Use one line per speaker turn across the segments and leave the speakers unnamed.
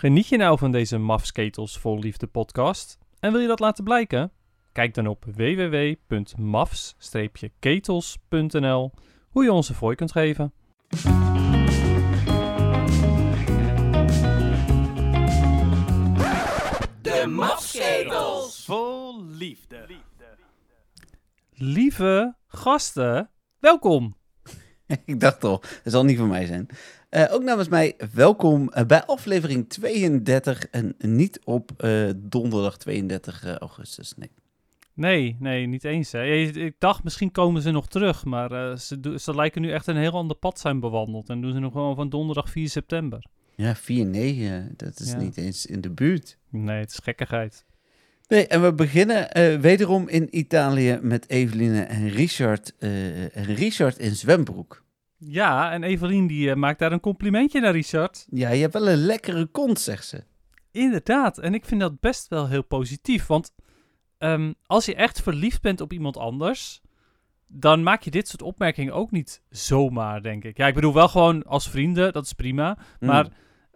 Geniet je nou van deze Mafsketels vol liefde podcast? En wil je dat laten blijken? Kijk dan op www.mafs-ketels.nl hoe je ons een fooi kunt geven.
De Mafsketels
vol liefde.
Lieve gasten, welkom!
Ik dacht al, dat zal niet voor mij zijn. Ook namens mij, welkom bij aflevering 32 en niet op donderdag 32 augustus.
Nee, niet eens. Hè. Ik dacht, misschien komen ze nog terug, maar ze lijken nu echt een heel ander pad zijn bewandeld. En doen ze nog gewoon van donderdag 4 september.
Ja, 4-9, dat is niet eens in de buurt.
Nee, het is gekkigheid.
Nee, en we beginnen wederom in Italië met Eveline en Richard. Richard in zwembroek.
Ja, en Evelien die maakt daar een complimentje naar Richard.
Ja, je hebt wel een lekkere kont, zegt ze.
Inderdaad, en ik vind dat best wel heel positief. Want als je echt verliefd bent op iemand anders, dan maak je dit soort opmerkingen ook niet zomaar, denk ik. Ja, ik bedoel wel gewoon als vrienden, dat is prima. Maar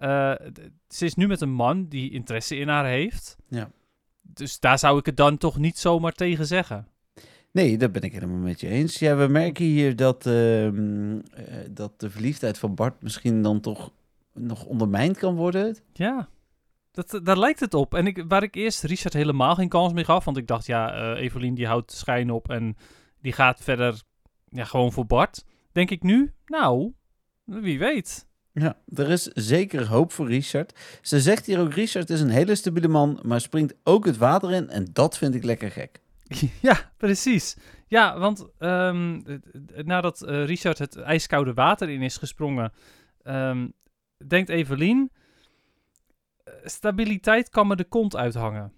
ze is nu met een man die interesse in haar heeft.
Ja.
Dus daar zou ik het dan toch niet zomaar tegen zeggen.
Nee, dat ben ik helemaal met je eens. Ja, we merken hier dat de verliefdheid van Bart misschien dan toch nog ondermijnd kan worden.
Ja, daar lijkt het op. En waar ik eerst Richard helemaal geen kans meer gaf, want ik dacht, Evelien die houdt schijn op en die gaat verder gewoon voor Bart. Denk ik nu, nou, wie weet.
Ja, er is zeker hoop voor Richard. Ze zegt hier ook, Richard is een hele stabiele man, maar springt ook het water in en dat vind ik lekker gek.
Ja, precies. Ja, want nadat Richard het ijskoude water in is gesprongen, denkt Evelien, stabiliteit kan me de kont uithangen.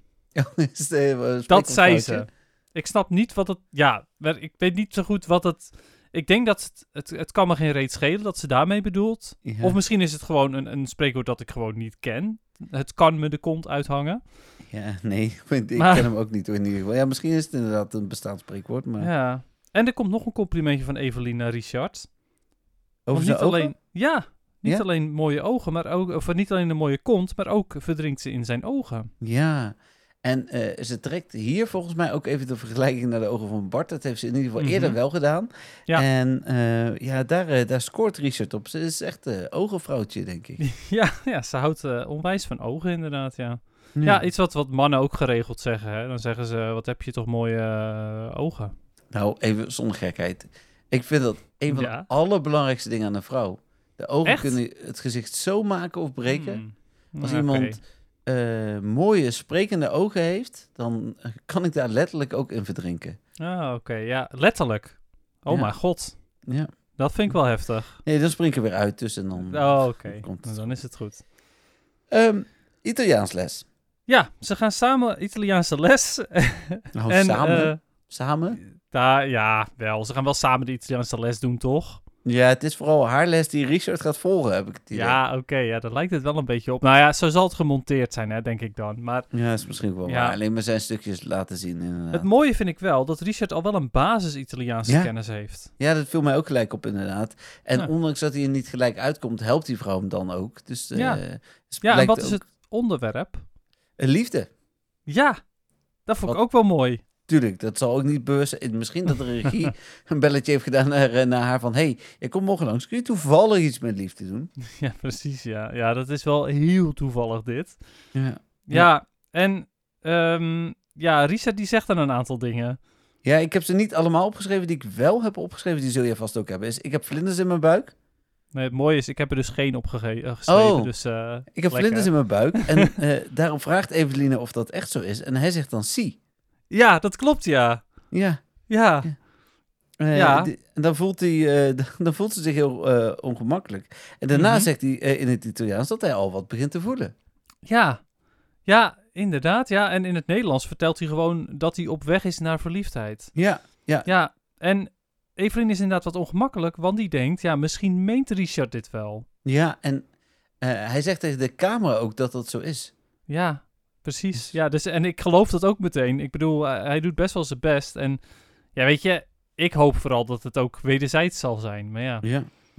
Dat zei ze. Ik snap niet wat het... Ja, ik weet niet zo goed wat het... Ik denk dat het kan me geen reet schelen dat ze daarmee bedoelt. Ja. Of misschien is het gewoon een spreekwoord dat ik gewoon niet ken. Het kan me de kont uithangen.
Ja, nee, ik ken hem ook niet in ieder geval. Ja, misschien is het inderdaad een bestaand spreekwoord, maar...
Ja, en er komt nog een complimentje van Evelien naar Richard.
Over zijn ogen?
Alleen, niet alleen mooie ogen, maar ook... Of niet alleen een mooie kont, maar ook verdrinkt ze in zijn ogen.
Ja, en ze trekt hier volgens mij ook even de vergelijking naar de ogen van Bart. Dat heeft ze in ieder geval eerder wel gedaan. Ja. En daar scoort Richard op. Ze is echt een ogenvrouwtje, denk ik.
Ja, ze houdt onwijs van ogen inderdaad, ja. Ja, iets wat mannen ook geregeld zeggen. Hè? Dan zeggen ze, wat heb je toch mooie ogen.
Nou, even zonder gekheid. Ik vind dat een van de allerbelangrijkste dingen aan een vrouw. De ogen kunnen het gezicht zo maken of breken. Als iemand mooie, sprekende ogen heeft, dan kan ik daar letterlijk ook in verdrinken.
Ah, oké. Ja, letterlijk. Oh mijn god.
Ja.
Dat vind ik wel heftig.
Nee, dan spring ik er weer uit tussen.
Oké. Dan is het goed.
Italiaans les.
Ja, ze gaan samen Italiaanse les.
Samen?
Ja, wel. Ze gaan wel samen de Italiaanse les doen, toch?
Ja, het is vooral haar les die Richard gaat volgen, heb ik het idee.
Ja, oké. Ja, daar lijkt het wel een beetje op. Nou ja, zo zal het gemonteerd zijn, hè, denk ik dan. Maar,
ja, dat is misschien wel waar. Alleen maar zijn stukjes laten zien, inderdaad.
Het mooie vind ik wel dat Richard al wel een basis Italiaanse kennis heeft.
Ja, dat viel mij ook gelijk op, inderdaad. En ondanks dat hij er niet gelijk uitkomt, helpt die vrouw hem dan ook. Dus,
en wat is het onderwerp?
Liefde.
Ja, dat vond ik ook wel mooi.
Tuurlijk, dat zal ook niet bewust zijn. Misschien dat de regie een belletje heeft gedaan naar haar van... Hey, je komt morgen langs. Kun je toevallig iets met liefde doen?
Ja, precies. Ja, dat is wel heel toevallig dit.
Ja,
en Richard die zegt dan een aantal dingen.
Ja, ik heb ze niet allemaal opgeschreven. Die ik wel heb opgeschreven, die zul je vast ook hebben. Ik heb vlinders in mijn buik.
Nee, het mooie is, ik heb er dus geen geschreven. Dus,
ik heb vlinders in mijn buik. En daarop vraagt Eveline of dat echt zo is. En hij zegt dan si.
Ja, dat klopt, ja.
Ja. Dan voelt ze zich heel ongemakkelijk. En daarna zegt hij in het Italiaans dat hij al wat begint te voelen.
Ja, inderdaad. Ja, en in het Nederlands vertelt hij gewoon dat hij op weg is naar verliefdheid. Ja, en Evelien is inderdaad wat ongemakkelijk, want die denkt, misschien meent Richard dit wel.
Ja, en hij zegt tegen de camera ook dat dat zo is.
Ja, precies. Ja, dus, en ik geloof dat ook meteen. Ik bedoel, hij doet best wel zijn best. En ja, weet je, ik hoop vooral dat het ook wederzijds zal zijn. Maar ja.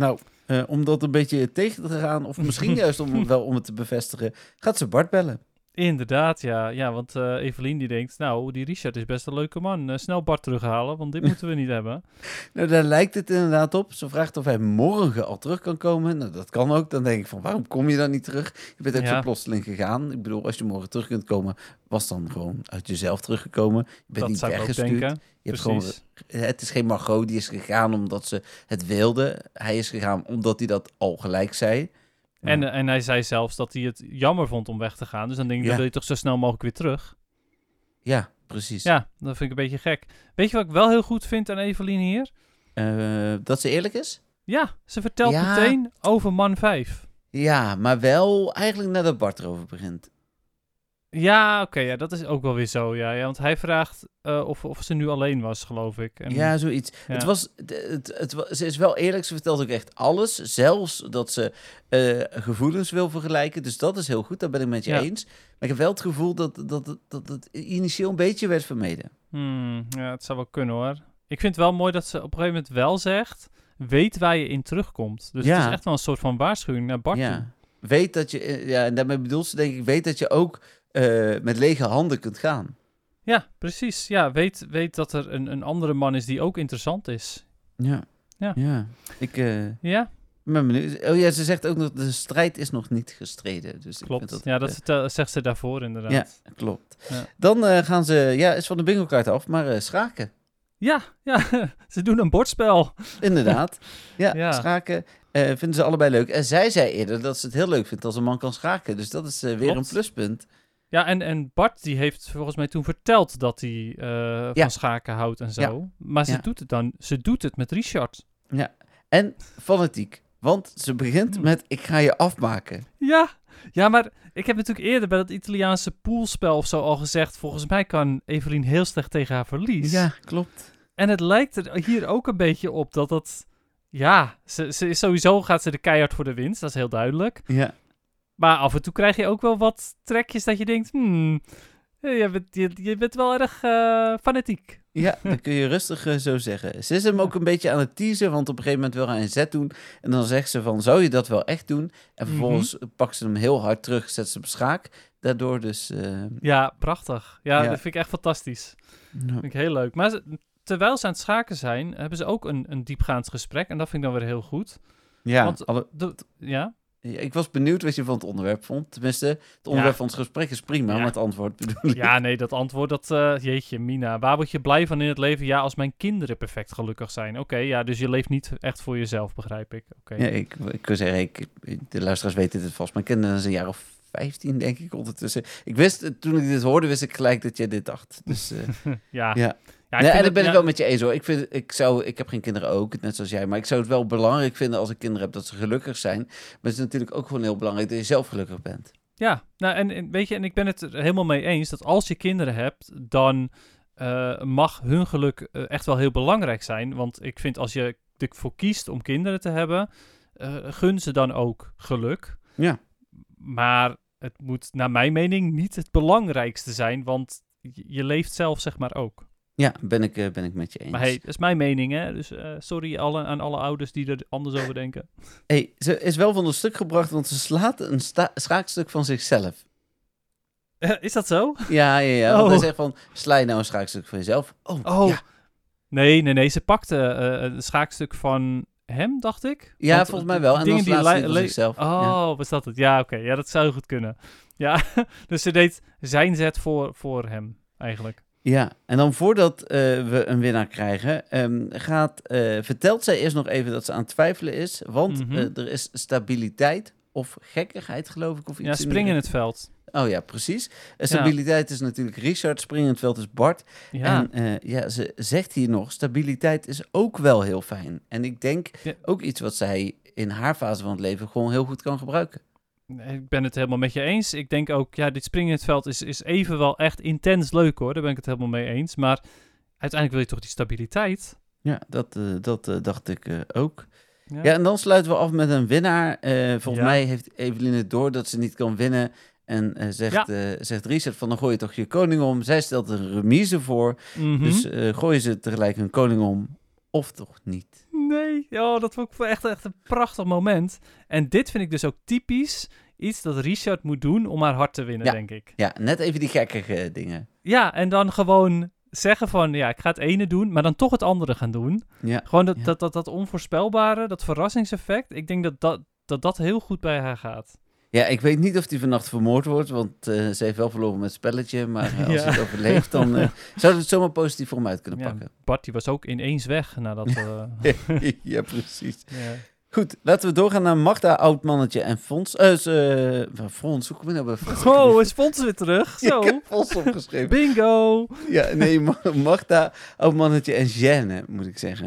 Nou, om dat een beetje tegen te gaan, of misschien juist om het te bevestigen, gaat ze Bart bellen.
Inderdaad, ja. Ja, want Evelien die denkt, nou, die Richard is best een leuke man. Snel Bart terughalen, want dit moeten we niet hebben.
Nou, daar lijkt het inderdaad op. Ze vraagt of hij morgen al terug kan komen. Nou, dat kan ook. Dan denk ik van, waarom kom je dan niet terug? Je bent ook zo plotseling gegaan. Ik bedoel, als je morgen terug kunt komen, was dan gewoon uit jezelf teruggekomen. Je bent
dat
niet weggestuurd. Je hebt gewoon, het is geen Margot, die is gegaan omdat ze het wilde. Hij is gegaan omdat hij dat al gelijk zei.
Ja. En hij zei zelfs dat hij het jammer vond om weg te gaan. Dus dan denk ik, dan wil je toch zo snel mogelijk weer terug.
Ja, precies.
Ja, dat vind ik een beetje gek. Weet je wat ik wel heel goed vind aan Evelien hier?
Dat ze eerlijk is?
Ja, ze vertelt meteen over man 5.
Ja, maar wel eigenlijk nadat Bart erover begint.
Ja, oké, ja, dat is ook wel weer zo. Ja, want hij vraagt of ze nu alleen was, geloof ik. En,
ja, zoiets. Ja. Ze is wel eerlijk, ze vertelt ook echt alles. Zelfs dat ze gevoelens wil vergelijken. Dus dat is heel goed, daar ben ik met je eens. Maar ik heb wel het gevoel dat het initieel een beetje werd vermeden.
Ja, het zou wel kunnen hoor. Ik vind het wel mooi dat ze op een gegeven moment wel zegt, weet waar je in terugkomt. Dus het is echt wel een soort van waarschuwing naar Bart toe.
Weet dat je, en daarmee bedoelt ze denk ik, weet dat je ook met lege handen kunt gaan.
Ja, precies. Ja, weet dat er een andere man is die ook interessant is.
Ja. Ik
ben
benieuwd. Oh ja, ze zegt ook nog, de strijd is nog niet gestreden. Dus
klopt.
Ik vind
dat zegt ze daarvoor inderdaad.
Ja, klopt. Ja. Dan gaan ze, is van de bingo-kaart af, maar schaken.
Ja, ze doen een bordspel.
Inderdaad. Ja. Schaken vinden ze allebei leuk. En zij zei eerder dat ze het heel leuk vindt als een man kan schaken. Dus dat is weer een pluspunt.
Ja, en Bart die heeft volgens mij toen verteld dat hij van schaken houdt en zo. Ja. Maar ze doet het met Richard.
Ja, en fanatiek. Want ze begint met, ik ga je afmaken.
Ja, maar ik heb natuurlijk eerder bij dat Italiaanse poolspel of zo al gezegd, volgens mij kan Evelien heel slecht tegen haar verlies.
Ja, klopt.
En het lijkt er hier ook een beetje op dat het, sowieso gaat ze de keihard voor de winst, dat is heel duidelijk.
Ja.
Maar af en toe krijg je ook wel wat trekjes dat je denkt, je bent wel erg fanatiek.
Ja, dat kun je rustig zo zeggen. Ze is hem ook een beetje aan het teasen, want op een gegeven moment wil hij een zet doen. En dan zegt ze van, zou je dat wel echt doen? En vervolgens pakt ze hem heel hard terug, zet ze op schaak. Daardoor dus...
Ja, prachtig. Ja, dat vind ik echt fantastisch. Dat vind ik heel leuk. Maar terwijl ze aan het schaken zijn, hebben ze ook een diepgaand gesprek. En dat vind ik dan weer heel goed.
Ja,
want,
ik was benieuwd wat je van het onderwerp vond. Tenminste, het onderwerp van het gesprek is prima, maar het antwoord bedoel ik.
Ja, nee, dat antwoord, jeetje, Mina. Waar word je blij van in het leven? Ja, als mijn kinderen perfect gelukkig zijn. Oké, dus je leeft niet echt voor jezelf, begrijp ik.
Ja, ik kan zeggen, de luisteraars weten het vast. Mijn kinderen zijn een jaar of 15, denk ik, ondertussen. Ik wist, toen ik dit hoorde, wist ik gelijk dat je dit dacht. Dus ja. En dat ben ik wel met je eens hoor. Ik heb geen kinderen ook, net zoals jij. Maar ik zou het wel belangrijk vinden als ik kinderen heb dat ze gelukkig zijn. Maar het is natuurlijk ook gewoon heel belangrijk dat je zelf gelukkig bent.
Ja, nou en weet je, en ik ben het er helemaal mee eens dat als je kinderen hebt, dan mag hun geluk echt wel heel belangrijk zijn. Want ik vind als je ervoor kiest om kinderen te hebben, gun ze dan ook geluk.
Ja.
Maar het moet naar mijn mening niet het belangrijkste zijn, want je leeft zelf zeg maar ook.
Ja, ben ik met je eens.
Maar hey, dat is mijn mening, hè. Dus sorry aan alle ouders die er anders over denken.
Hey, ze is wel van een stuk gebracht, want ze slaat een schaakstuk van zichzelf.
Is dat zo?
Ja. Want hij zegt van, sla je nou een schaakstuk van jezelf?
Oh. Ja. Nee. Ze pakte een schaakstuk van hem, dacht ik.
Ja, want, volgens mij wel. En dan slaat ze van zichzelf.
Was dat het? Ja, oké. Ja, dat zou goed kunnen. Ja, dus ze deed zijn zet voor hem, eigenlijk.
Ja, en dan voordat we een winnaar krijgen, vertelt zij eerst nog even dat ze aan het twijfelen is. Want er is stabiliteit of gekkigheid, geloof ik. Of iets
spring in het veld.
Oh ja, precies. Stabiliteit is natuurlijk Richard, spring in het veld is Bart. Ja. En ze zegt hier nog, stabiliteit is ook wel heel fijn. En ik denk ook iets wat zij in haar fase van het leven gewoon heel goed kan gebruiken.
Ik ben het helemaal met je eens. Ik denk ook, dit springen in het veld is even wel echt intens leuk hoor. Daar ben ik het helemaal mee eens. Maar uiteindelijk wil je toch die stabiliteit?
Ja, dat dacht ik ook. Ja, en dan sluiten we af met een winnaar. Volgens mij heeft Evelien het door dat ze niet kan winnen. En zegt Richard van, dan gooi je toch je koning om. Zij stelt een remise voor. Dus gooien ze tegelijk hun koning om. Of toch niet?
Nee, dat vond ik echt een prachtig moment. En dit vind ik dus ook typisch iets dat Richard moet doen om haar hart te winnen, denk ik.
Ja, net even die gekkige dingen.
Ja, en dan gewoon zeggen van, ik ga het ene doen, maar dan toch het andere gaan doen. Ja. Gewoon dat onvoorspelbare, dat verrassingseffect. Ik denk dat heel goed bij haar gaat.
Ja, ik weet niet of hij vannacht vermoord wordt, want ze heeft wel verloren met het spelletje. Maar als hij het overleeft, dan zou het zomaar positief voor hem uit kunnen pakken.
Bart, die was ook ineens weg nadat...
Ja, precies.
Ja.
Goed, laten we doorgaan naar Magda, Oud-Mannetje en Fons. Fons, hoe kom je nou bij Fons?
Oh, is Fons weer terug? Zo.
Ik heb Fons opgeschreven.
Bingo!
Ja, nee, Magda, Oud-Mannetje en Jeanne, moet ik zeggen.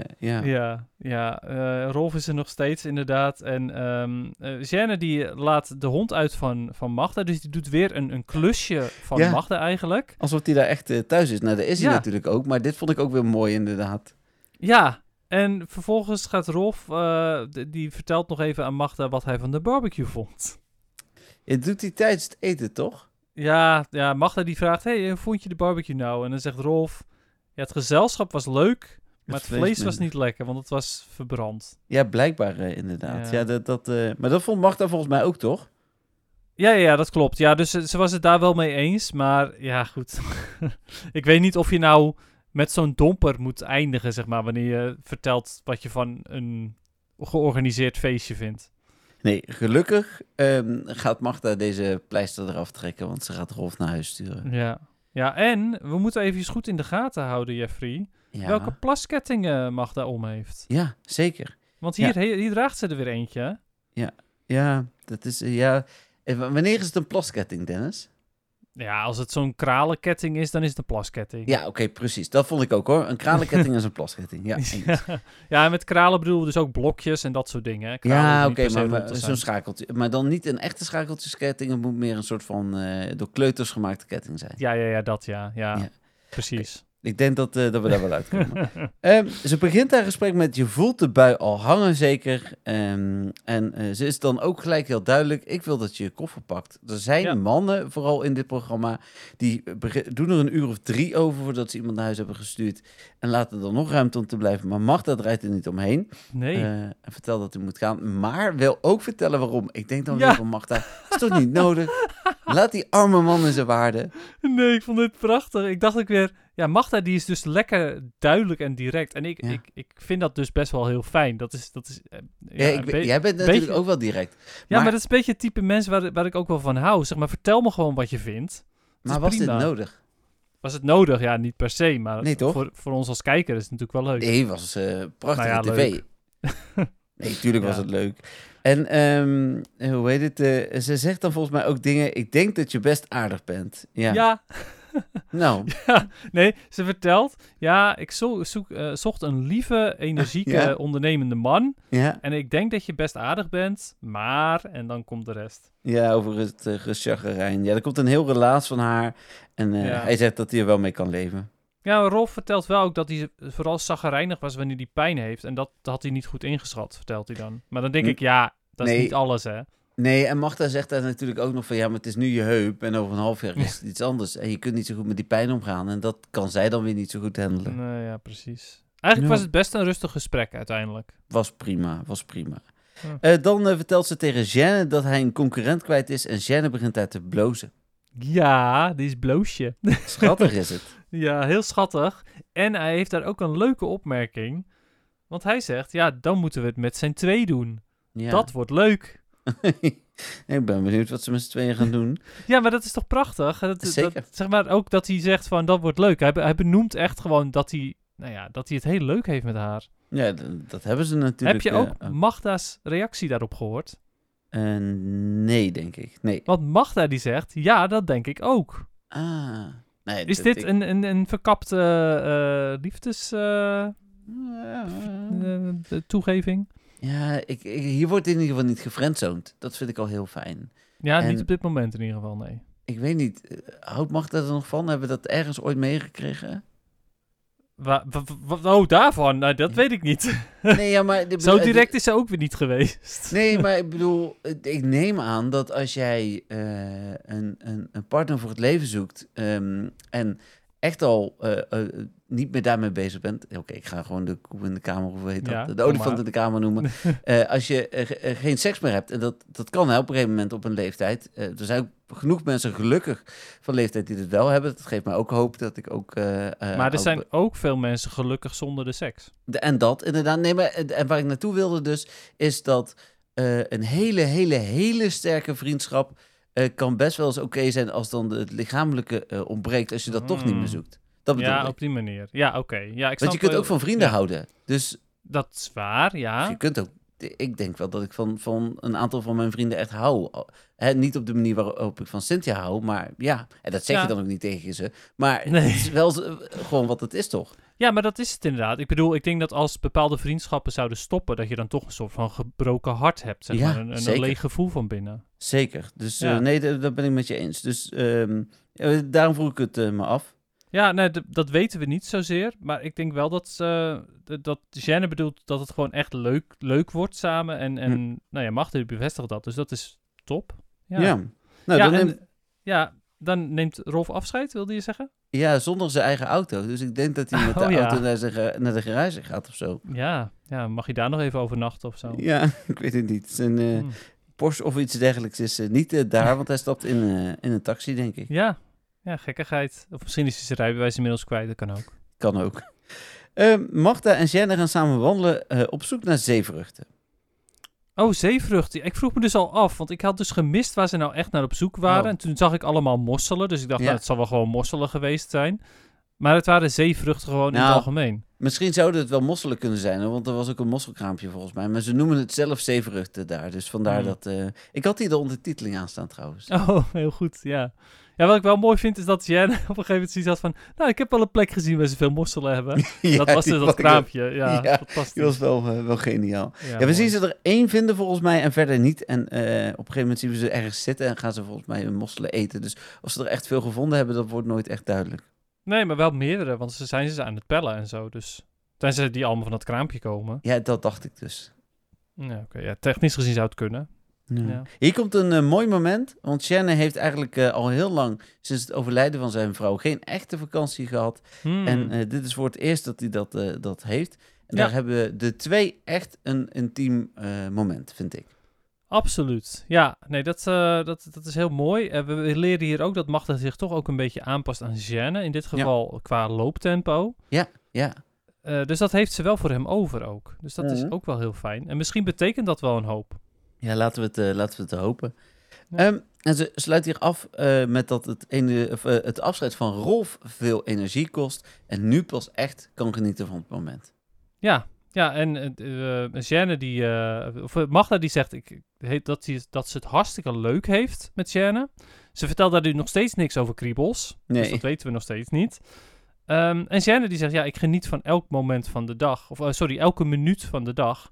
Ja, Rolf is er nog steeds inderdaad. En Jeanne die laat de hond uit van Magda, dus die doet weer een klusje van Magda eigenlijk.
Alsof hij daar echt thuis is. Nou, dat is hij natuurlijk ook, maar dit vond ik ook weer mooi inderdaad.
Ja, en vervolgens gaat Rolf, die vertelt nog even aan Magda wat hij van de barbecue vond.
Het doet hij tijdens het eten, toch?
Ja, Magda die vraagt, hoe vond je de barbecue nou? En dan zegt Rolf, het gezelschap was leuk, maar het vlees was niet lekker, want het was verbrand.
Ja, blijkbaar inderdaad. Ja, maar dat vond Magda volgens mij ook, toch?
Ja, dat klopt. Ja, dus ze was het daar wel mee eens, maar ja, goed. Ik weet niet of je nou met zo'n domper moet eindigen, zeg maar, wanneer je vertelt wat je van een georganiseerd feestje vindt.
Nee, gelukkig gaat Magda deze pleister eraf trekken, want ze gaat Rolf naar huis sturen.
Ja, en we moeten even goed in de gaten houden, Jeffrey, welke plaskettingen Magda om heeft.
Ja, zeker.
Want hier draagt ze er weer eentje.
Ja, dat is, wanneer is het een plasketting, Dennis?
Ja, als het zo'n kralenketting is, dan is het een plasketting.
Ja, oké, precies. Dat vond ik ook, hoor. Een kralenketting is een plasketting. Ja,
en met kralen bedoelen we dus ook blokjes en dat soort dingen.
Ja, oké, maar zo'n schakeltje. Maar dan niet een echte schakeltjesketting. Het moet meer een soort van door kleuters gemaakte ketting zijn.
Ja. Precies.
Ik denk dat we daar wel uitkomen. Ze begint haar gesprek met: je voelt de bui al hangen, zeker. En ze is dan ook gelijk heel duidelijk: ik wil dat je je koffer pakt. Er zijn mannen, vooral in dit programma, die doen er 1 uur of 3 over voordat ze iemand naar huis hebben gestuurd. En laten er nog ruimte om te blijven. Maar Magda draait er niet omheen.
Nee.
En vertelt dat hij moet gaan. Maar wil ook vertellen waarom. Ik denk dan weer van Magda: is toch niet nodig? Laat die arme man in zijn waarde.
Nee, ik vond dit prachtig. Ik dacht ook weer... Ja, Magda die is dus lekker duidelijk en direct. En ik vind dat dus best wel heel fijn.
Jij bent natuurlijk ook wel direct.
Maar dat is een beetje het type mens waar ik ook wel van hou. Zeg maar, vertel me gewoon wat je vindt.
Maar was dit nodig?
Was het nodig? Ja, niet per se. Maar
nee, toch?
Voor ons als kijker is het natuurlijk wel leuk.
Nee, het was prachtige tv. Nee, tuurlijk was het leuk. En hoe heet het? Ze zegt dan volgens mij ook dingen. Ik denk dat je best aardig bent. Ja. Nou.
Ja, nee, ze vertelt... Ja, ik zocht een lieve, energieke, ondernemende man. Ja. En ik denk dat je best aardig bent, maar... En dan komt de rest.
Ja, over het gechaggerijn. Ja, er komt een heel relaas van haar. En hij zegt dat hij er wel mee kan leven.
Ja, Rolf vertelt wel ook dat hij vooral chagrijnig was wanneer hij pijn heeft. En dat had hij niet goed ingeschat, vertelt hij dan. Maar dan denk ik, dat is niet alles, hè.
Nee, en Magda zegt daar natuurlijk ook nog van... ja, maar het is nu je heup en over een half jaar is het iets anders. En je kunt niet zo goed met die pijn omgaan. En dat kan zij dan weer niet zo goed handelen.
Nee, ja, precies. Eigenlijk was het best een rustig gesprek uiteindelijk.
Was prima. Ja. Dan vertelt ze tegen Jeanne dat hij een concurrent kwijt is... en Jeanne begint daar te blozen.
Ja, die is bloosje.
Schattig is het.
Ja, heel schattig. En hij heeft daar ook een leuke opmerking. Want hij zegt, dan moeten we het met z'n 2 doen. Ja. Dat wordt leuk.
Ik ben benieuwd wat ze met z'n 2 gaan doen.
Ja, maar dat is toch prachtig?
Zeker.
Zeg maar ook dat hij zegt van, dat wordt leuk. Hij benoemt echt gewoon dat hij het heel leuk heeft met haar.
Ja, dat hebben ze natuurlijk.
Heb je ook Magda's reactie daarop gehoord?
Nee, denk ik. Nee.
Want Magda die zegt, ja, dat denk ik ook.
Nee,
is dit een verkapte liefdes toegeving?
Ja, hier wordt in ieder geval niet gefriendzoned. Dat vind ik al heel fijn.
Ja, niet op dit moment in ieder geval, nee.
Ik weet niet, houdt Magda er nog van? Hebben we dat ergens ooit meegekregen?
Daarvan? Nou, dat weet ik niet.
Nee, ja, maar...
Zo direct is ze ook weer niet geweest.
Nee, maar ik bedoel, ik neem aan dat als jij een partner voor het leven zoekt... en echt al niet meer daarmee bezig bent... Oké, ik ga gewoon de koe in de kamer, hoe heet dat?
Ja,
De olifant in de kamer noemen. Als je geen seks meer hebt, en dat kan op een gegeven moment op een leeftijd. Er zijn ook genoeg mensen gelukkig van leeftijd die het wel hebben. Dat geeft mij ook hoop dat ik ook...
maar er zijn ook veel mensen gelukkig zonder de seks.
En dat, inderdaad. Nee, maar, en waar ik naartoe wilde dus, is dat een hele sterke vriendschap... kan best wel eens oké zijn als dan het lichamelijke ontbreekt... als je dat toch niet meer zoekt. Dat bedoel ik.
Op die manier. Ja, oké. Ja,
want je kunt ook van vrienden houden. Dus
dat is waar, ja.
Dus je kunt ook... Ik denk wel dat ik van een aantal van mijn vrienden echt hou. Niet op de manier waarop ik van Cynthia hou, maar ja. En dat zeg je dan ook niet tegen ze. Maar het is wel gewoon wat het is, toch?
Ja, maar dat is het inderdaad. Ik bedoel, ik denk dat als bepaalde vriendschappen zouden stoppen... dat je dan toch een soort van gebroken hart hebt. Zeg maar. Een leeg gevoel van binnen.
Zeker. Dus nee, dat ben ik met je eens. Dus daarom vroeg ik het me af.
Ja, nee, dat weten we niet zozeer. Maar ik denk wel dat Jeanne bedoelt dat het gewoon echt leuk wordt samen. En nou ja, Magda bevestigt dat. Dus dat is top. Ja. Nou, dan neemt Rolf afscheid, wilde je zeggen?
Ja, zonder zijn eigen auto. Dus ik denk dat hij met de auto naar de garage gaat of zo.
Ja, mag je daar nog even overnachten of zo?
Ja, ik weet het niet. Zijn Porsche of iets dergelijks is niet daar, want hij stapt in een taxi, denk ik.
Ja, gekkigheid. Of misschien is hij zijn rijbewijs inmiddels kwijt, dat kan ook.
Kan ook. Magda en Jeanne gaan samen wandelen op zoek naar zeevruchten.
Oh, zeevruchten. Ik vroeg me dus al af, want ik had dus gemist waar ze nou echt naar op zoek waren. En toen zag ik allemaal mosselen, dus ik dacht, het zal wel gewoon mosselen geweest zijn. Maar het waren zeevruchten gewoon in het algemeen.
Misschien zouden het wel mosselen kunnen zijn, want er was ook een mosselkraampje volgens mij. Maar ze noemen het zelf zeevruchten daar, dus vandaar dat... Ik had hier de ondertiteling aan staan trouwens.
Oh, heel goed, ja. Ja, wat ik wel mooi vind is dat Jeanne op een gegeven moment zoiets had van... Nou, ik heb wel een plek gezien waar ze veel mosselen hebben. Dat was dus dat kraampje. Ja, fantastisch.
Die was wel geniaal. Ja, we zien ze er 1 vinden volgens mij en verder niet. En op een gegeven moment zien we ze ergens zitten en gaan ze volgens mij hun mosselen eten. Dus als ze er echt veel gevonden hebben, dat wordt nooit echt duidelijk.
Nee, maar wel meerdere, want ze zijn aan het pellen en zo. Dus tenzij die allemaal van dat kraampje komen.
Ja, dat dacht ik dus.
Ja, oké. Ja, technisch gezien zou het kunnen.
Ja. Hier komt een mooi moment, want Jeanne heeft eigenlijk al heel lang, sinds het overlijden van zijn vrouw, geen echte vakantie gehad. En dit is voor het eerst dat hij dat heeft. En daar hebben de 2 echt een intiem moment, vind ik.
Absoluut. Ja, nee, dat is heel mooi. We leren hier ook dat Magda zich toch ook een beetje aanpast aan Jeanne. In dit geval qua looptempo.
Ja.
Dus dat heeft ze wel voor hem over ook. Dus dat is ook wel heel fijn. En misschien betekent dat wel een hoop.
Ja, laten we het hopen. Ja. En ze sluit hier af met dat het afscheid van Rolf veel energie kost. En nu pas echt kan genieten van het moment.
Ja, en Jeanne of Magda die zegt dat ze het hartstikke leuk heeft met Jeanne. Ze vertelt daar nu nog steeds niks over kriebels. Nee. Dus dat weten we nog steeds niet. En Jeanne die zegt, ik geniet van elk moment van de dag. Elke minuut van de dag.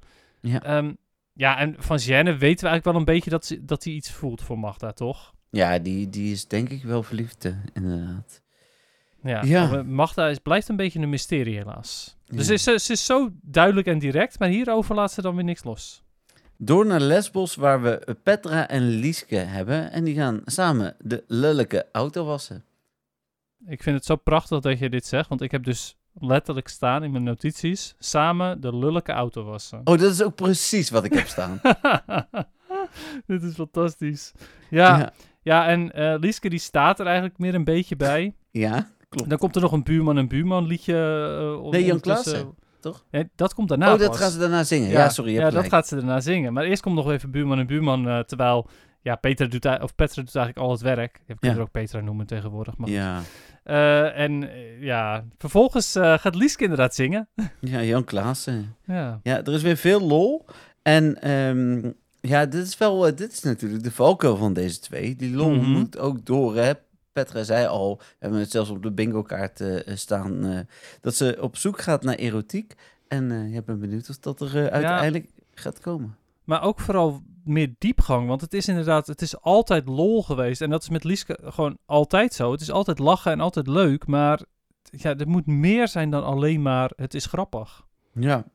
Ja. En van Jeanne weten we eigenlijk wel een beetje dat hij iets voelt voor Magda, toch?
Ja, die is denk ik wel verliefd, inderdaad.
Ja. Magda blijft een beetje een mysterie, helaas. Ja. Dus ze is zo duidelijk en direct, maar hierover laat ze dan weer niks los.
Door naar Lesbos, waar we Petra en Lieske hebben. En die gaan samen de lelijke auto wassen.
Ik vind het zo prachtig dat je dit zegt, want ik heb dus letterlijk staan in mijn notities, samen de lullijke auto wassen.
Oh, dat is ook precies wat ik heb staan.
Dit is fantastisch. Ja, en Lieske die staat er eigenlijk meer een beetje bij.
Ja, klopt.
Dan komt er nog een buurman liedje.
Nee, Jan Klaassen, toch?
Nee, dat komt daarna.
Oh, dat gaan ze daarna zingen. Ja, sorry.
Ja, dat gaat ze daarna zingen. Maar eerst komt nog even buurman, terwijl Petra doet eigenlijk al het werk. Ik kan er ook Petra noemen tegenwoordig. Maar vervolgens gaat Lieske inderdaad zingen.
Ja, Jan Klaassen. Ja, er is weer veel lol. En dit is natuurlijk de valkuil van deze 2. Die lol moet ook door, hè. Petra zei al, we hebben het zelfs op de bingo-kaart staan, dat ze op zoek gaat naar erotiek. En ik ben benieuwd of dat er uiteindelijk gaat komen. Maar
ook vooral meer diepgang, want het is altijd lol geweest. En dat is met Lieske gewoon altijd zo. Het is altijd lachen en altijd leuk, maar er moet meer zijn dan alleen maar het is grappig.
Ja.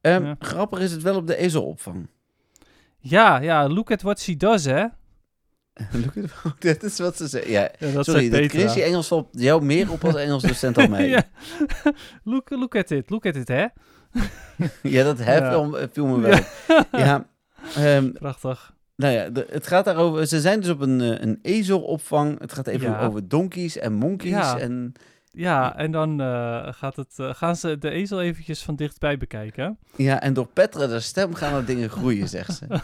Grappig is het wel op de ezelopvang.
Ja, look at what she does, hè.
Dat is wat ze zeggen. Ja,
dat
sorry, de cringy Engels valt jou meer op als Engels docent dan mij.
Ja. Look at it, hè?
Ja, dat viel me wel. Ja.
Prachtig.
Nou ja, het gaat daarover... Ze zijn dus op een ezelopvang. Het gaat even over donkeys en monkeys.
Ja, en dan gaan ze de ezel eventjes van dichtbij bekijken.
Ja, en door Petra de stem gaan er dingen groeien, zegt ze.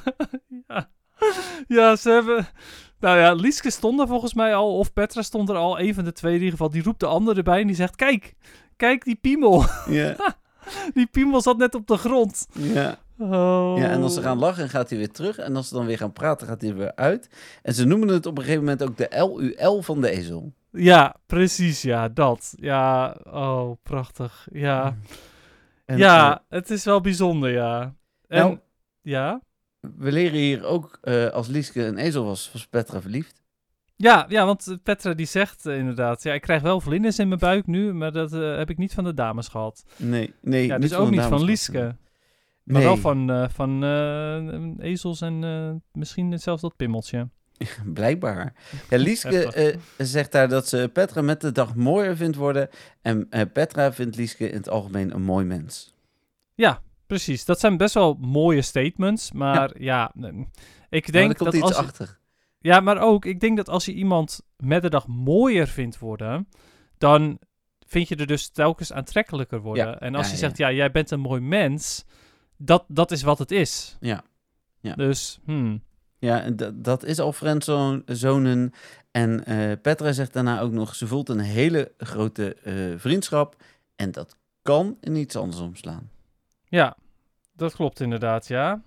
Ja, ze hebben... Nou ja, Lieske stond er volgens mij al, of Petra stond er al. Een van de twee in ieder geval. Die roept de andere erbij en die zegt... Kijk die piemel.
Ja.
Die piemel zat net op de grond.
Ja.
Oh.
Ja, en als ze gaan lachen, gaat hij weer terug. En als ze dan weer gaan praten, gaat hij weer uit. En ze noemen het op een gegeven moment ook de LUL van de ezel.
Ja, precies, ja, dat. Ja, oh, prachtig. Ja, het is wel bijzonder, ja. En,
nou,
ja?
We leren hier ook, als Lieske een ezel was Petra verliefd.
Ja, want Petra die zegt inderdaad... Ja, ik krijg wel vlinders in mijn buik nu, maar dat heb ik niet van de dames gehad.
Nee.
Ja, dus ook niet van Lieske. Maar wel van ezels en misschien zelfs dat pimmeltje.
Blijkbaar. Ja, Lieske zegt daar dat ze Petra met de dag mooier vindt worden. En Petra vindt Lieske in het algemeen een mooi mens.
Ja, precies. Dat zijn best wel mooie statements. Maar ik denk
dat iets achter.
Ja, maar ook, ik denk dat als je iemand met de dag mooier vindt worden, dan vind je er dus telkens aantrekkelijker worden. Ja, en als je zegt, jij bent een mooi mens, dat is wat het is.
Ja.
Dus,
Ja, dat is al friendzonen. En Petra zegt daarna ook nog, ze voelt een hele grote vriendschap. En dat kan in iets anders omslaan.
Ja, dat klopt inderdaad, ja.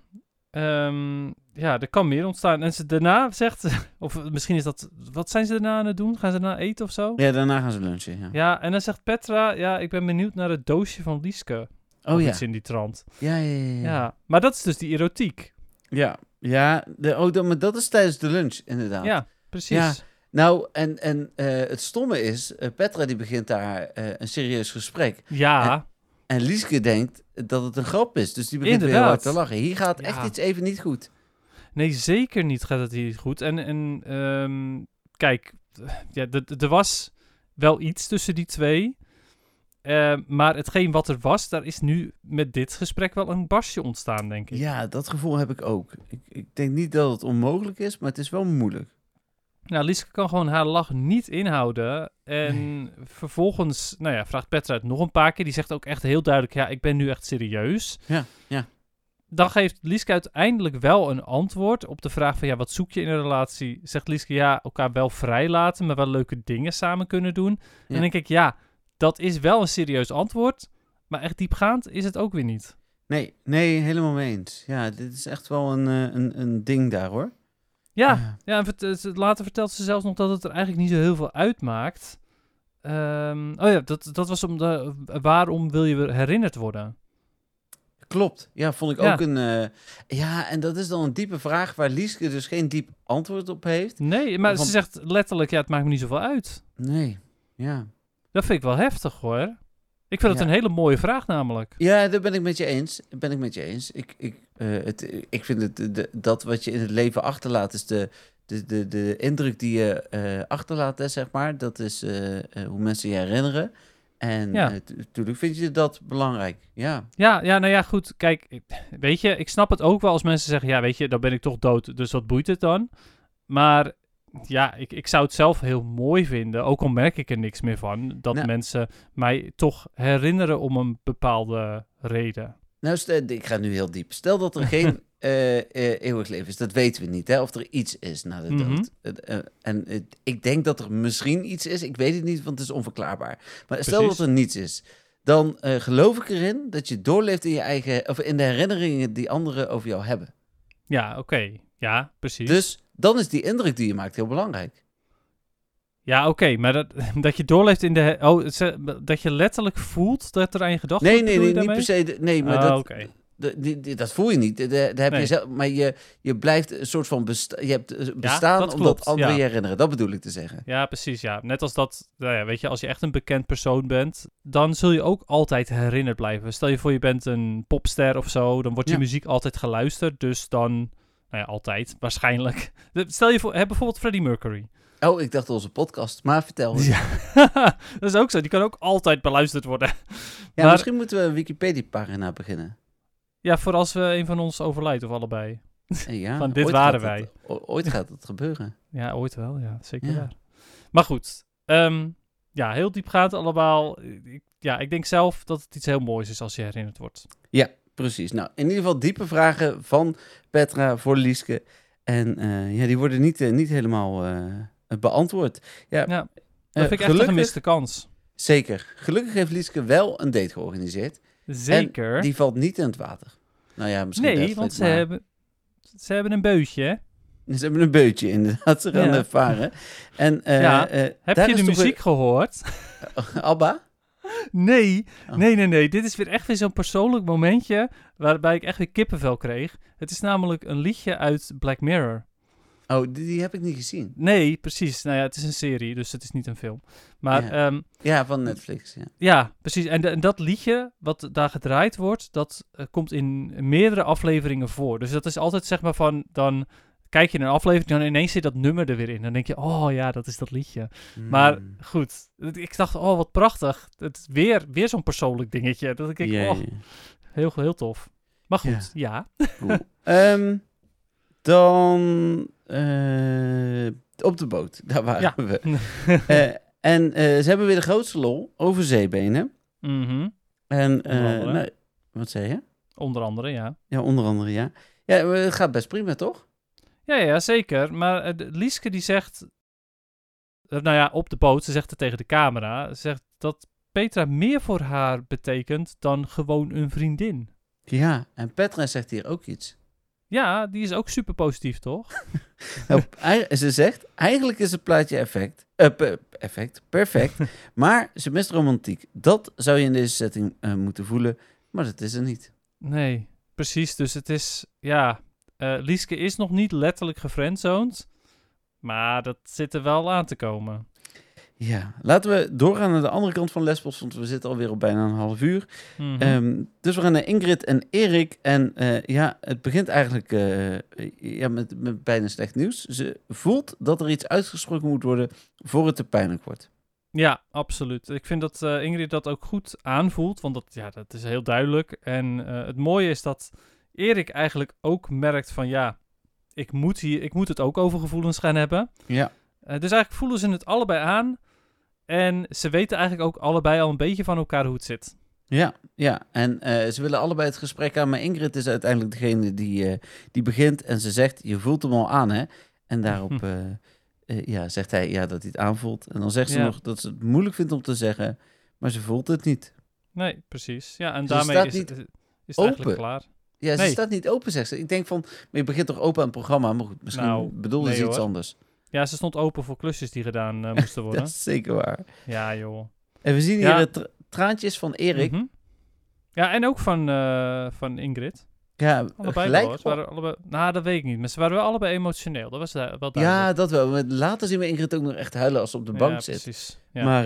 Er kan meer ontstaan. En ze daarna zegt, of misschien is dat, wat zijn ze daarna aan het doen? Gaan ze daarna eten of zo?
Ja, daarna gaan ze lunchen, ja.
Ja, en dan zegt Petra, ik ben benieuwd naar het doosje van Lieske.
Oh,
iets in die trant.
Ja.
Maar dat is dus die erotiek.
Ja, maar dat is tijdens de lunch, inderdaad.
Ja, precies. Ja.
Nou, en het stomme is, Petra die begint daar een serieus gesprek.
Ja.
En Lieske denkt dat het een grap is, dus die begint weer heel hard te lachen. Hier gaat echt iets even niet goed.
Nee, zeker niet gaat het hier niet goed. En kijk, er was wel iets tussen die twee. Maar hetgeen wat er was, daar is nu met dit gesprek wel een barstje ontstaan, denk ik.
Ja, dat gevoel heb ik ook. Ik denk niet dat het onmogelijk is, maar het is wel moeilijk.
Nou, Lieske kan gewoon haar lach niet inhouden. En vervolgens, vraagt Petra het nog een paar keer. Die zegt ook echt heel duidelijk, ik ben nu echt serieus.
Ja.
Dan geeft Lieske uiteindelijk wel een antwoord op de vraag van, wat zoek je in een relatie? Zegt Lieske, elkaar wel vrijlaten, maar wel leuke dingen samen kunnen doen. Ja. En dan denk ik, dat is wel een serieus antwoord, maar echt diepgaand is het ook weer niet.
Nee, helemaal mee eens. Ja, dit is echt wel een ding daar, hoor.
Ja, en later vertelt ze zelfs nog dat het er eigenlijk niet zo heel veel uitmaakt. Dat was waarom wil je herinnerd worden?
Klopt, vond ik ook een... en dat is dan een diepe vraag waar Lieske dus geen diep antwoord op heeft.
Nee, maar ze zegt letterlijk, het maakt me niet zoveel uit.
Nee, ja.
Dat vind ik wel heftig, hoor. Ik vind het een hele mooie vraag, namelijk.
Ja, daar ben ik met je eens. Ik vind dat wat je in het leven achterlaat, is de indruk die je achterlaat, zeg maar. Dat is hoe mensen je herinneren. En natuurlijk vind je dat belangrijk, ja.
Ja, goed. Kijk, weet je, ik snap het ook wel als mensen zeggen, dan ben ik toch dood, dus wat boeit het dan? Maar ik zou het zelf heel mooi vinden, ook al merk ik er niks meer van, dat mensen mij toch herinneren om een bepaalde reden.
Nou, ik ga nu heel diep. Stel dat er geen eeuwig leven is, dat weten we niet, hè? Of er iets is na de dood. Ik denk dat er misschien iets is, ik weet het niet, want het is onverklaarbaar. Maar stel dat er niets is, dan geloof ik erin dat je doorleeft in je eigen, of in de herinneringen die anderen over jou hebben.
Ja, oké. Ja, precies.
Dus dan is die indruk die je maakt heel belangrijk.
Ja, oké, maar dat je doorleeft in de... dat je letterlijk voelt dat er aan je gedacht wordt?
Nee, niet per se. Nee, maar
oké.
Dat voel je niet. Daar heb je zelf, maar je blijft een soort van bestaan omdat anderen je herinneren. Dat bedoel ik te zeggen.
Ja, precies. Ja. Net als dat, weet je, als je echt een bekend persoon bent, dan zul je ook altijd herinnerd blijven. Stel je voor, je bent een popster of zo, dan wordt je muziek altijd geluisterd. Dus dan Nou ja, altijd, waarschijnlijk. Stel je voor, bijvoorbeeld Freddie Mercury.
Oh, ik dacht onze podcast, maar vertel.
Ja, dat is ook zo. Die kan ook altijd beluisterd worden.
Ja, maar misschien moeten we een Wikipedia-pagina beginnen.
Ja, voor als we een van ons overlijdt of allebei.
Ja,
van dit waren wij.
Ooit gaat het gebeuren.
Ja, ooit wel. Ja, zeker waar. Maar goed. Ja, heel diepgaand allemaal. Ik denk zelf dat het iets heel moois is als je herinnerd wordt.
Ja, precies. Nou, in ieder geval diepe vragen van Petra voor Lieske. En die worden niet helemaal beantwoord. Ja,
dat vind ik echt een gemiste kans.
Zeker. Gelukkig heeft Lieske wel een date georganiseerd.
Zeker.
En die valt niet in het water. Nou ja, misschien
nee, want ze hebben een beutje, hè?
Ze hebben een beutje, inderdaad. Ze gaan ervaren. En,
heb je de muziek gehoord?
Abba?
Nee. Nee. Dit is weer zo'n persoonlijk momentje waarbij ik echt weer kippenvel kreeg. Het is namelijk een liedje uit Black Mirror.
Oh, die heb ik niet gezien.
Nee, precies. Nou ja, het is een serie, dus het is niet een film. Maar,
van Netflix, ja.
Ja, precies. En dat liedje, wat daar gedraaid wordt, dat komt in meerdere afleveringen voor. Dus dat is altijd zeg maar van, dan kijk je naar een aflevering, dan ineens zit dat nummer er weer in. Dan denk je, oh ja, dat is dat liedje. Maar goed, ik dacht, oh wat prachtig. Het is weer zo'n persoonlijk dingetje. Dat ik denk, heel, heel tof. Maar goed, ja.
Cool. Dan op de boot, daar waren we. En ze hebben weer de grootste lol over zeebenen.
Mm-hmm.
En wat zei je?
Onder andere, ja.
Ja, onder andere, ja. Ja, het gaat best prima, toch?
Ja, zeker. Maar Lieske die zegt, op de boot, ze zegt het tegen de camera, zegt dat Petra meer voor haar betekent dan gewoon een vriendin.
Ja, en Petra zegt hier ook iets.
Ja, die is ook super positief, toch?
Ze zegt, eigenlijk is het plaatje perfect, maar ze mist romantiek. Dat zou je in deze setting moeten voelen, maar dat is er niet.
Nee, precies. Dus het is, Lieske is nog niet letterlijk gefriendzoned, maar dat zit er wel aan te komen.
Ja, laten we doorgaan naar de andere kant van Lesbos, want we zitten alweer op bijna een half uur. Mm-hmm. Dus we gaan naar Ingrid en Erik. En het begint eigenlijk met bijna slecht nieuws. Ze voelt dat er iets uitgesproken moet worden voor het te pijnlijk wordt.
Ja, absoluut. Ik vind dat Ingrid dat ook goed aanvoelt, want dat is heel duidelijk. En het mooie is dat Erik eigenlijk ook merkt van ik moet het ook over gevoelens gaan hebben.
Ja.
Dus eigenlijk voelen ze het allebei aan. En ze weten eigenlijk ook allebei al een beetje van elkaar hoe het zit.
Ja. En ze willen allebei het gesprek aan. Maar Ingrid is uiteindelijk degene die begint. En ze zegt, je voelt hem al aan, hè? En daarop zegt hij dat hij het aanvoelt. En dan zegt ze nog dat ze het moeilijk vindt om te zeggen. Maar ze voelt het niet.
Nee, precies. Ja, en
ze
daarmee is het eigenlijk klaar.
Ja, ze staat niet open, zegt ze. Ik denk van, maar je begint toch open aan het programma? Maar goed, misschien bedoelde ze iets anders.
Ja, ze stond open voor klusjes die gedaan moesten worden.
Dat is zeker waar.
Ja, joh.
En we zien hier traantjes van Erik.
Mm-hmm. Ja, en ook van Ingrid.
Ja,
allebei
gelijk.
Dat weet ik niet. Maar ze waren wel allebei emotioneel. Dat was wel duidelijk.
Ja, dat wel. Maar later zien we Ingrid ook nog echt huilen als ze op de bank zit.
Precies. Ja.
Maar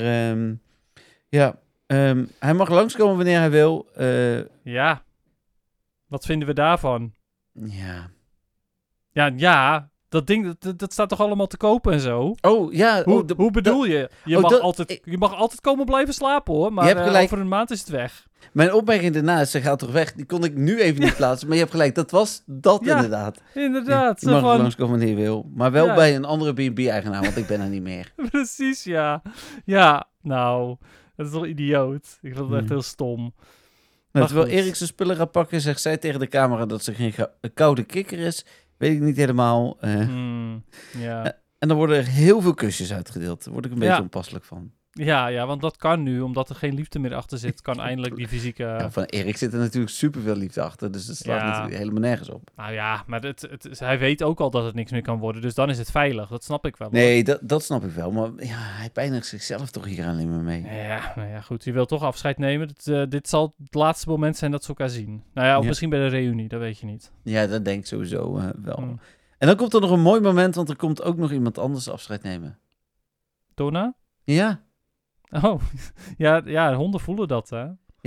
hij mag langskomen wanneer hij wil.
Ja. Wat vinden we daarvan?
Ja.
Ja, dat ding, dat staat toch allemaal te kopen en zo?
Oh, ja.
Hoe bedoel je? Je mag altijd komen blijven slapen, hoor. Maar over een maand is het weg.
Mijn opmerking daarna is, ze gaat toch weg. Die kon ik nu even niet plaatsen. Maar je hebt gelijk, dat was dat inderdaad.
Inderdaad.
Je mag langskomen wanneer je wil. Maar wel bij een andere B&B-eigenaar, want ik ben er niet meer.
Precies, ja. Ja, nou, dat is toch idioot. Ik vond het echt heel stom.
Terwijl Erik zijn spullen gaat pakken, zegt zij tegen de camera dat ze geen koude kikker is. Weet ik niet helemaal. En dan worden er heel veel kusjes uitgedeeld. Daar word ik een beetje onpasselijk van.
Ja, want dat kan nu, omdat er geen liefde meer achter zit, kan eindelijk die fysieke...
Ja, van Erik zit er natuurlijk superveel liefde achter, dus dat slaat natuurlijk helemaal nergens op.
Nou ja, maar hij weet ook al dat het niks meer kan worden, dus dan is het veilig, dat snap ik wel.
Nee, dat snap ik wel, maar hij pijnigt zichzelf toch hier alleen maar mee.
Ja, nou ja, goed, je wil toch afscheid nemen. Dit zal het laatste moment zijn dat ze elkaar zien. Nou ja, of misschien bij de reunie, dat weet je niet.
Ja, dat denk ik sowieso wel. En dan komt er nog een mooi moment, want er komt ook nog iemand anders afscheid nemen.
Donna?
Ja.
Oh, ja, honden voelen dat, hè?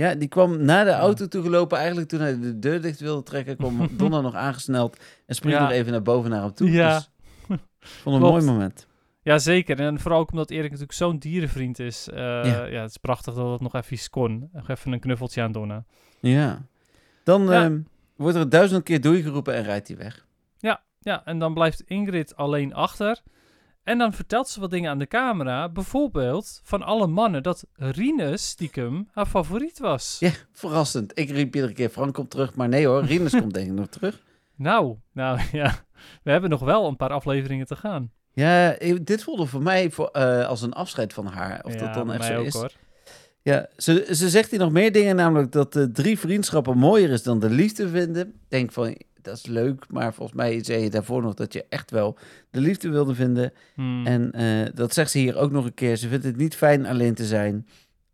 Ja, die kwam naar de auto toe gelopen. Eigenlijk toen hij de deur dicht wilde trekken, kwam Donna nog aangesneld en springt nog even naar boven naar hem toe.
Ja.
Dus, vond een mooi moment.
Ja, zeker. En vooral ook omdat Erik natuurlijk zo'n dierenvriend is. Ja, het is prachtig dat het nog even kon. Nog even een knuffeltje aan Donna.
Ja. Dan wordt er 1000 keer doei geroepen en rijdt hij weg.
Ja, en dan blijft Ingrid alleen achter. En dan vertelt ze wat dingen aan de camera. Bijvoorbeeld van alle mannen dat Rinus stiekem haar favoriet was.
Ja, verrassend. Ik riep iedere keer Frank komt terug, maar nee hoor, Rinus komt denk ik nog terug.
Nou ja. We hebben nog wel een paar afleveringen te gaan.
Ja, dit voelde voor mij als een afscheid van haar. Of dat dan echt zo is. Hoor. Ja, ze zegt hier nog meer dingen, namelijk dat 3 vriendschappen mooier is dan de liefde vinden. Ik denk van, dat is leuk, maar volgens mij zei je daarvoor nog dat je echt wel de liefde wilde vinden. En dat zegt ze hier ook nog een keer. Ze vindt het niet fijn alleen te zijn.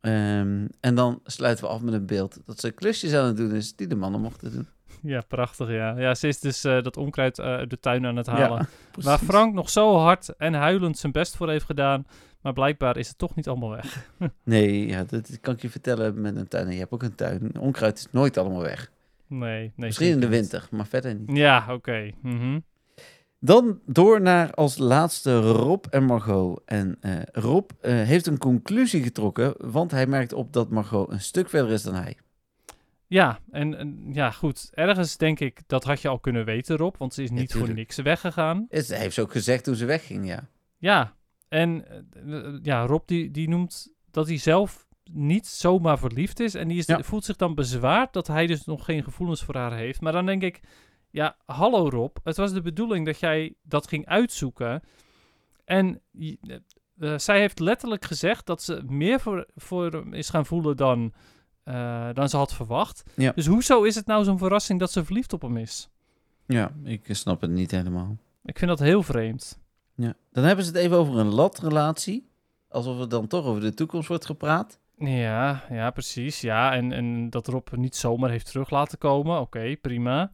En dan sluiten we af met een beeld dat ze klusjes aan het doen is die de mannen mochten doen.
Ja, prachtig, ja. Ja, ze is dus dat onkruid uit de tuin aan het halen. Ja, waar Frank nog zo hard en huilend zijn best voor heeft gedaan. Maar blijkbaar is het toch niet allemaal weg.
Nee, ja, dat kan ik je vertellen met een tuin. Je hebt ook een tuin. Onkruid is nooit allemaal weg.
Nee.
Misschien in de winter, maar verder niet.
Ja, oké. Mm-hmm.
Dan door naar als laatste Rob en Margot. En Rob heeft een conclusie getrokken, want hij merkt op dat Margot een stuk verder is dan hij.
Ja, en ja, goed. Ergens denk ik, dat had je al kunnen weten, Rob, want ze is niet voor niks weggegaan.
Ze heeft ze ook gezegd toen ze wegging, ja.
Ja, en Rob die noemt dat hij zelf niet zomaar verliefd is. En die voelt zich dan bezwaard dat hij dus nog geen gevoelens voor haar heeft. Maar dan denk ik, ja, hallo Rob, het was de bedoeling dat jij dat ging uitzoeken. En zij heeft letterlijk gezegd dat ze meer voor hem is gaan voelen dan ze had verwacht. Ja. Dus hoezo is het nou zo'n verrassing dat ze verliefd op hem is?
Ja, ik snap het niet helemaal.
Ik vind dat heel vreemd.
Ja. Dan hebben ze het even over een latrelatie. Alsof er dan toch over de toekomst wordt gepraat.
Ja, precies. Ja, en dat Rob niet zomaar heeft terug laten komen. Oké, prima.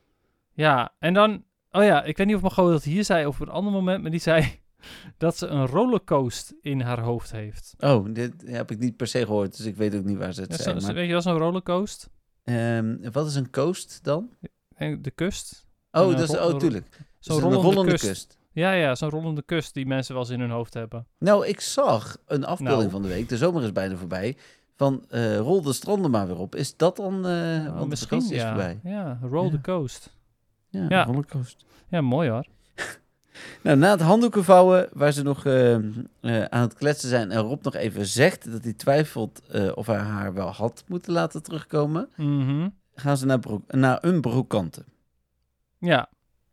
Ja, en dan... Oh ja, ik weet niet of Margot dat hier zei of op een ander moment, maar die zei dat ze een rollercoaster in haar hoofd heeft.
Oh, dit heb ik niet per se gehoord, dus ik weet ook niet waar ze het zei. Maar...
Weet je, dat is een rollercoaster.
Wat is een coast dan?
De kust.
Oh, dat is, tuurlijk.
Zo'n rollende kust. Ja, zo'n rollende kust die mensen wel eens in hun hoofd hebben.
Nou, ik zag een afbeelding van de week, de zomer is bijna voorbij, van rol de stranden maar weer op. Is dat dan, want misschien de vakantie is voorbij?
Ja, roll the coast.
Ja, rollercoaster.
Ja, mooi hoor.
Nou, na het handdoeken vouwen, waar ze nog aan het kletsen zijn en Rob nog even zegt dat hij twijfelt of hij haar wel had moeten laten terugkomen, gaan ze naar een brokante.
Ja.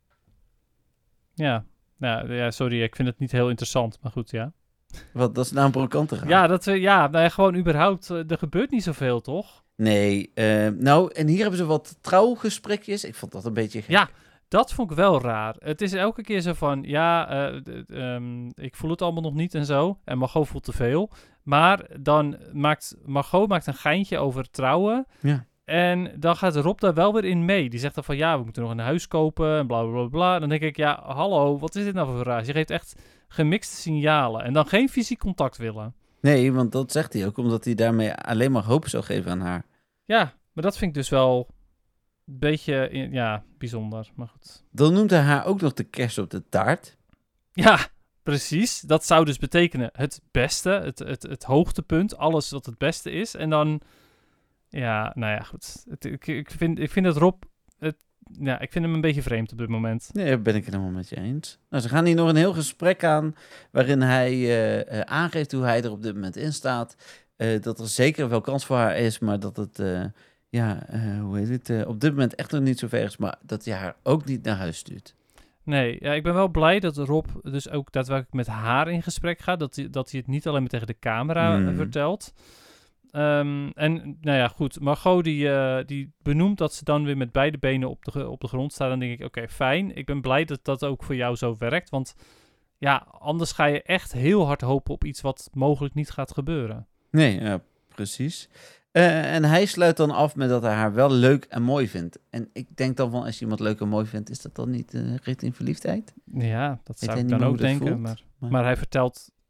Ja, sorry, ik vind het niet heel interessant, maar goed, ja.
Wat, dat ze naar een brokante gaan?
Ja, gewoon überhaupt, er gebeurt niet zoveel, toch?
Nee, en hier hebben ze wat trouwgesprekjes. Ik vond dat een beetje gek.
Ja, dat vond ik wel raar. Het is elke keer zo van, ik voel het allemaal nog niet en zo. En Margot voelt te veel. Maar dan maakt Margot een geintje over trouwen. Ja. En dan gaat Rob daar wel weer in mee. Die zegt dan van, ja, we moeten nog een huis kopen en bla, bla, bla. Dan denk ik, ja, hallo, wat is dit nou voor raar? Je geeft echt gemixte signalen. En dan geen fysiek contact willen.
Nee, want dat zegt hij ook, omdat hij daarmee alleen maar hoop zou geven aan haar.
Ja, maar dat vind ik dus wel een beetje, bijzonder. Maar goed.
Dan noemt hij haar ook nog de kerst op de taart.
Ja, precies. Dat zou dus betekenen het beste, het hoogtepunt, alles wat het beste is. En dan... Ja, nou ja, goed. Ik vind dat Rob... ik vind hem een beetje vreemd op dit moment.
Nee, daar ben ik het helemaal met je eens. Nou, ze gaan hier nog een heel gesprek aan, waarin hij aangeeft hoe hij er op dit moment in staat. Dat er zeker wel kans voor haar is, maar dat het, op dit moment echt nog niet zo ver is, maar dat hij haar ook niet naar huis stuurt. Nee,
ja, ik ben wel blij dat Rob dus ook daadwerkelijk met haar in gesprek gaat. Dat hij het niet alleen maar tegen de camera vertelt. En nou ja, goed. Margot die benoemt dat ze dan weer met beide benen op de grond staat. Dan denk ik, oké, fijn. Ik ben blij dat dat ook voor jou zo werkt. Want ja, anders ga je echt heel hard hopen op iets wat mogelijk niet gaat gebeuren.
Nee, ja, precies. En hij sluit dan af met dat hij haar wel leuk en mooi vindt. En ik denk dan van, als je iemand leuk en mooi vindt, is dat dan niet richting verliefdheid?
Ja, dat zou ik dan ook denken. Maar hij vertelt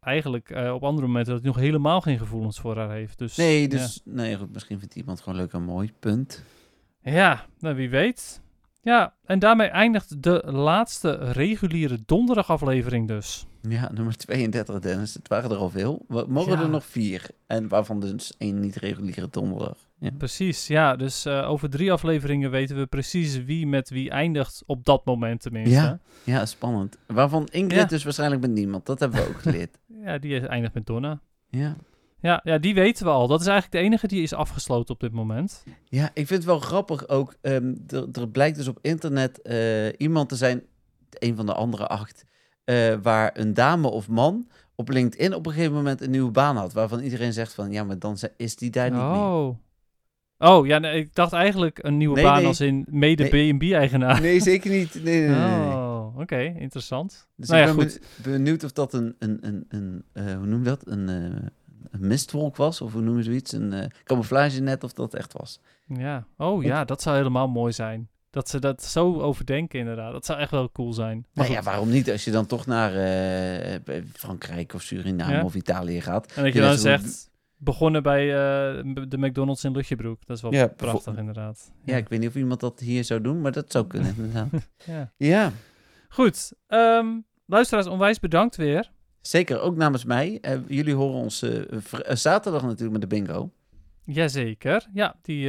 eigenlijk op andere momenten dat hij nog helemaal geen gevoelens voor haar heeft. Dus,
nee, goed, misschien vindt iemand gewoon leuk en mooi, punt.
Ja, nou wie weet. Ja, en daarmee eindigt de laatste reguliere donderdagaflevering dus.
Ja, nummer 32, Dennis. Het waren er al veel. We mogen er nog 4. En waarvan dus 1 niet reguliere donderdag. Ja.
Precies, ja. Dus over 3 afleveringen weten we precies wie met wie eindigt op dat moment tenminste.
Ja, spannend. Waarvan Ingrid dus waarschijnlijk met niemand. Dat hebben we ook geleerd.
Ja, die eindigt met Donna.
Ja.
Ja, die weten we al. Dat is eigenlijk de enige die is afgesloten op dit moment.
Ja, ik vind het wel grappig ook. Er blijkt dus op internet iemand te zijn, een van de andere 8... waar een dame of man op LinkedIn op een gegeven moment een nieuwe baan had. Waarvan iedereen zegt van, ja, maar dan is die daar niet meer.
Oh, ja, nee, ik dacht eigenlijk een nieuwe baan als in mede B&B-eigenaar.
Nee, zeker niet. Nee.
Oh, oké, interessant.
Dus
nou
ik ben benieuwd of dat hoe noem je dat? Een mistwolk was, of hoe noem je zoiets? Een camouflagenet, of dat echt was.
Ja, ja, dat zou helemaal mooi zijn. Dat ze dat zo overdenken inderdaad. Dat zou echt wel cool zijn.
Maar ja, waarom niet? Als je dan toch naar Frankrijk of Suriname of Italië gaat.
En dat je dan zegt, begonnen bij de McDonald's in Lutjebroek. Dat is wel prachtig inderdaad.
Ja, ik weet niet of iemand dat hier zou doen, maar dat zou kunnen inderdaad.
Ja. Goed. Luisteraars, onwijs bedankt weer.
Zeker, ook namens mij. Jullie horen ons zaterdag natuurlijk met de bingo.
Jazeker. Ja, die...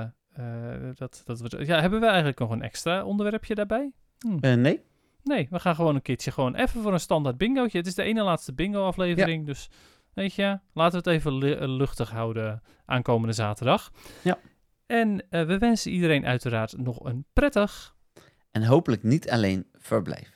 hebben we eigenlijk nog een extra onderwerpje daarbij?
Nee.
Nee, we gaan gewoon een keertje even voor een standaard bingootje. Het is de ene laatste bingo-aflevering, dus weet je, laten we het even luchtig houden aankomende zaterdag.
Ja.
En we wensen iedereen uiteraard nog een prettig...
en hopelijk niet alleen verblijf.